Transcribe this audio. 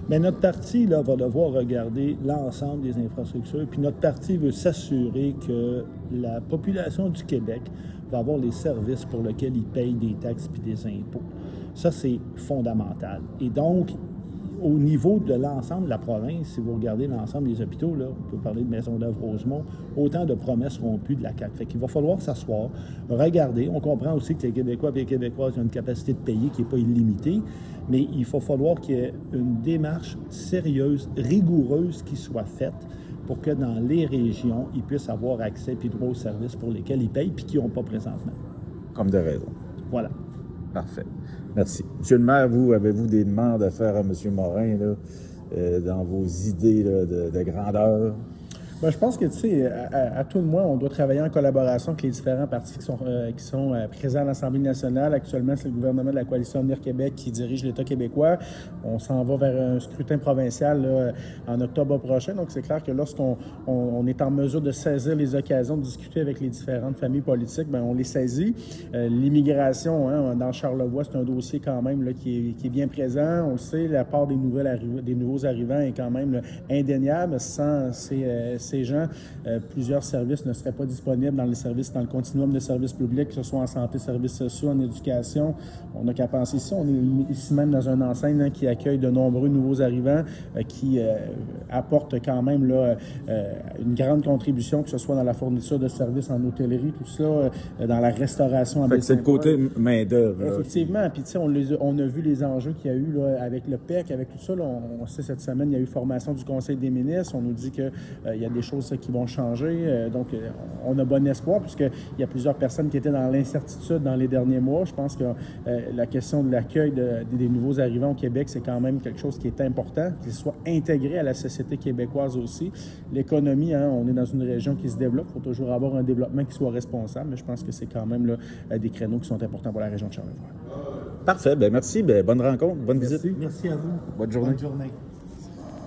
Mais notre parti là, va devoir regarder l'ensemble des infrastructures, puis notre parti veut s'assurer que la population du Québec va avoir les services pour lesquels ils payent des taxes puis des impôts. Ça, c'est fondamental. Et donc, au niveau de l'ensemble de la province, si vous regardez l'ensemble des hôpitaux, là, on peut parler de Maisonneuve-Rosemont, autant de promesses rompues de la CAQ. Fait qu'il va falloir s'asseoir, regarder. On comprend aussi que les Québécois et les Québécoises ont une capacité de payer qui n'est pas illimitée, mais il va falloir qu'il y ait une démarche sérieuse, rigoureuse qui soit faite pour que dans les régions, ils puissent avoir accès et droit aux services pour lesquels ils payent puis qu'ils n'ont pas présentement. Comme de raison. Voilà. Parfait. Merci. Monsieur le maire, vous, avez-vous des demandes à faire à M. Morin là, dans vos idées là, de grandeur? Ben, je pense que, tu sais, à tout le moins, on doit travailler en collaboration avec les différents partis qui sont présents à l'Assemblée nationale. Actuellement, c'est le gouvernement de la Coalition Avenir Québec qui dirige l'État québécois. On s'en va vers un scrutin provincial là, en octobre prochain. Donc, c'est clair que lorsqu'on est en mesure de saisir les occasions de discuter avec les différentes familles politiques, ben, on les saisit. L'immigration, hein, dans Charlevoix, c'est un dossier quand même là, qui est bien présent. On le sait, la part des nouveaux arrivants est quand même là, indéniable. Sans ces gens, plusieurs services ne seraient pas disponibles dans le continuum de services publics, que ce soit en santé, services sociaux, en éducation. On n'a qu'à penser ici. On est ici même dans une enseigne hein, qui accueille de nombreux nouveaux arrivants, qui apportent quand même là, une grande contribution, que ce soit dans la fourniture de services en hôtellerie, tout ça, dans la restauration à C'est le côté main-d'œuvre. Effectivement. Puis, tu sais, on a vu les enjeux qu'il y a eu là, avec le PEC, avec tout ça. Là, on sait cette semaine, il y a eu formation du Conseil des ministres. On nous dit qu'il y a des choses qui vont changer. Donc, on a bon espoir, puisqu'il y a plusieurs personnes qui étaient dans l'incertitude dans les derniers mois. Je pense que la question de l'accueil des nouveaux arrivants au Québec, c'est quand même quelque chose qui est important, qu'ils soient intégrés à la société québécoise aussi. L'économie, hein, on est dans une région qui se développe. Il faut toujours avoir un développement qui soit responsable, mais je pense que c'est quand même là, des créneaux qui sont importants pour la région de Charlevoix. Parfait. Bien, merci. Bien, bonne rencontre. Bonne visite. Merci à vous. Bonne journée. Bonne journée.